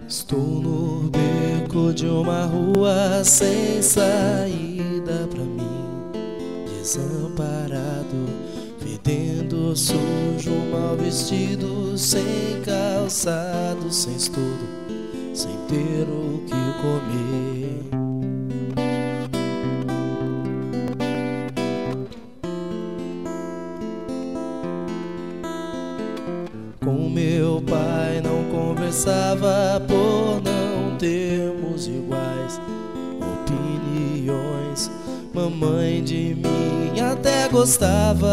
Estou no beco de uma rua sem saída pra mim, desamparado, fedendo sujo, mal vestido, sem calçado, sem estudo, sem ter o que comer. Com meu pai não conversava por não termos iguais opiniões. Mamãe de mim até gostava,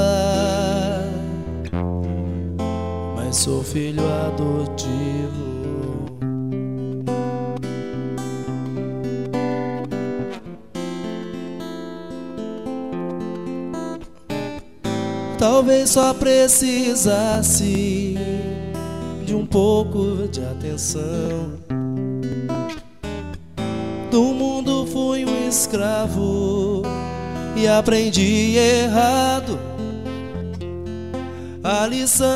mas sou filho adotivo. Talvez só precisasse de um pouco de atenção. Do mundo fui um escravo e aprendi errado a lição.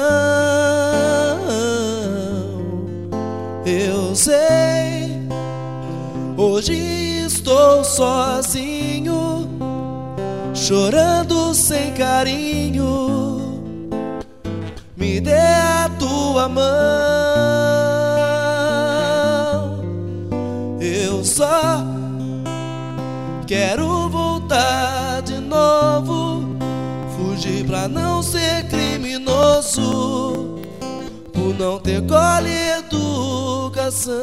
Eu sei, hoje estou sozinho, chorando sem carinho. Me dê a tua mão. Eu só quero voltar de novo, fugir pra não ser criminoso, por não ter gole educação.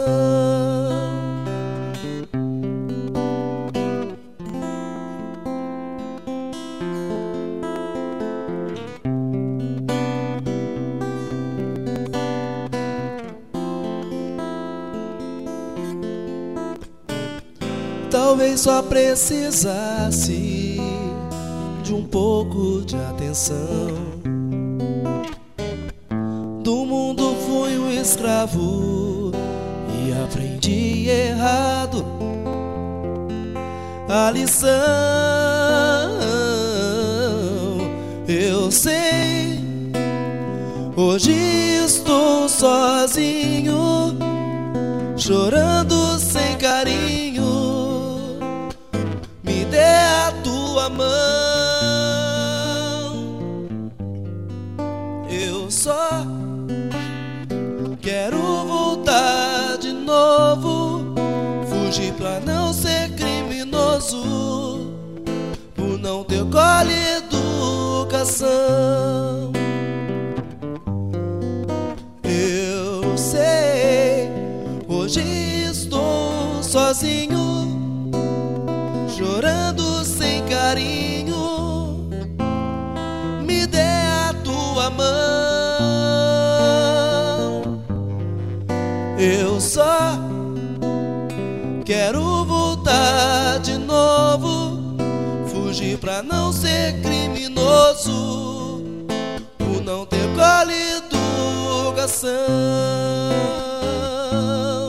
Talvez só precisasse de um pouco de atenção. Do mundo fui um escravo e aprendi errado a lição. Eu sei, hoje estou sozinho, chorando sem carinho. Me dê a tua mão. Eu só quero voltar de novo, fugir pra não ser criminoso, por não ter gole educação. Eu sei, hoje estou sozinho, chorando sem carinho. Me dê a tua mão. Eu só quero voltar de novo, fugir pra não ser criminoso, por não ter gole educação.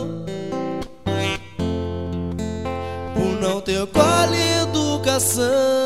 Por não ter gole educação.